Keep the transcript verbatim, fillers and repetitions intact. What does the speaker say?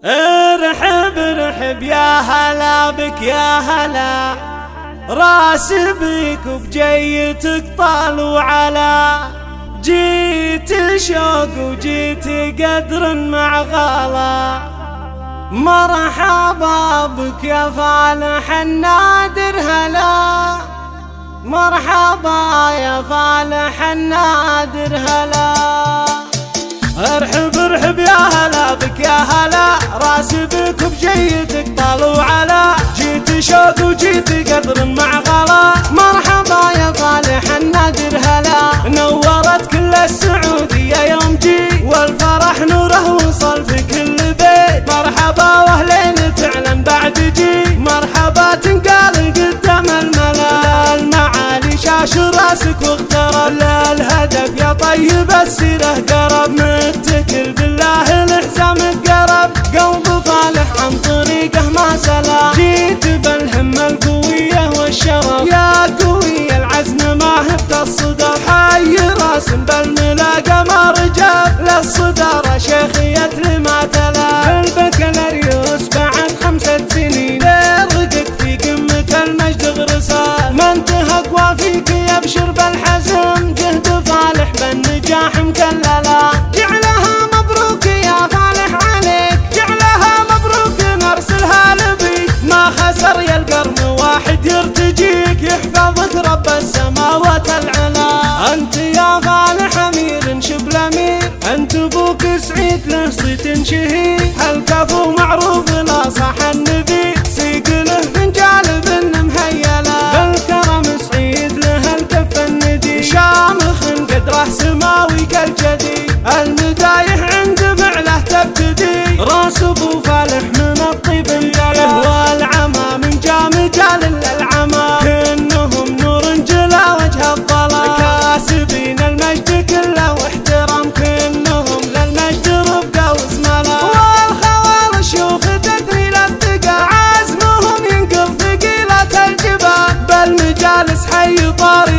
ارحب ارحب يا هلا بك يا هلا، راسي بيك وبجيتك طال وعلا، جيت شوق وجيت قدر مع غلا، مرحبا بك يا فالح النادر هلا، مرحبا يا فالح النادر هلا. ارحب ارحب يا هلا بك يا هلا، راسي بك وبجيتك طال وعلا، جيت شوق وجيت قدر مع غلا، مرحبا يا فالح النادر هلا، نورت كل السعودية يوم جي، والفرح نوره وصل في كل بيت، مرحبا واهلين تعلن بعد جي، مرحبا تنقال قدام الملا، المعالي شاش راسك واغترب، للهدف يا طيب السيره قرب، متكل بالله الحزام قرب، قلب فالح عن طريقه ما سلا، جيت بالهمة القوية والشرف، يا قوي العزم ما هبت الصدر، حي راس بالملا قمر جاب، للصدارة شيخية لما تلا، البكالوريوس بعد خمسة سنين، رقق في قمة المجد غرسان، ما انتهى قوى فيك يبشر بالحزم، جهد فالح بالنجاح مكللا، جعلها مبروك يا فالح عليك، جعلها مبروك نرسلها لبيك، ما خسر يا القرن واحد يرتجيك، يحفظك رب السماوات العلا، انت يا فالح امير شبل امير، انت ابوك سعيد له صيت شهير، هالكفو معروف لا صح النبي، سيق له فنجال بن مهيلا، بالكرم سعيد له الكف الندي، شامخ قدره سماوي كالجدي، المدايح عند فعله تبتدي، راس ابو فالح من الطيب مدله، والعمى من جامجال العمى، كنهم نور جلا وجه الظلام، كاسبين المجد كله واحترام، كنهم للمجد رفقه واسملا، والخوال شيوخ تدري للثقة، عزمهم ينقل ثقيلة الجبال، بالمجالس حي طاري